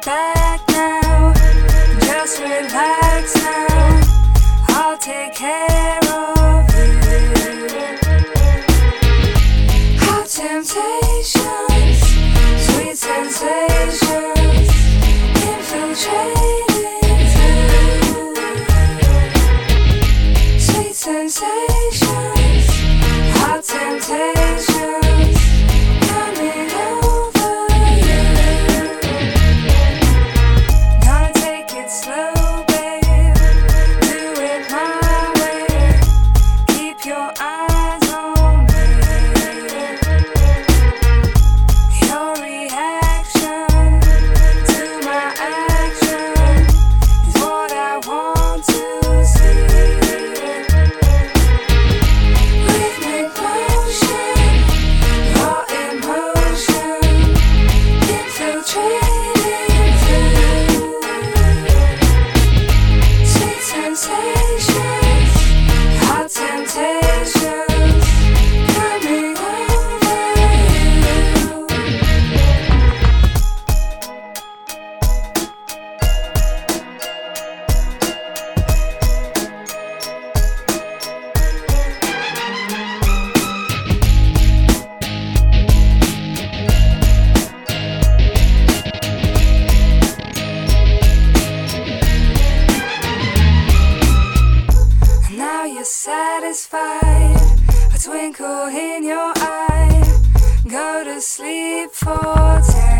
back now. Just relax now. I'll take care of you. Hot temptations, sweet sensations, infiltrating through. Sweet sensations, hot temptations, coming over you. Gonna take it slow, babe. Do it my way. Keep your eyes on me. Your reaction to my action is what I want to see. Rhythmic motion, raw emotion, infiltrating through. Sweet sensations, hot temptations, coming over you. Now you're satisfied, a twinkle in your eye. Go to sleep for 10.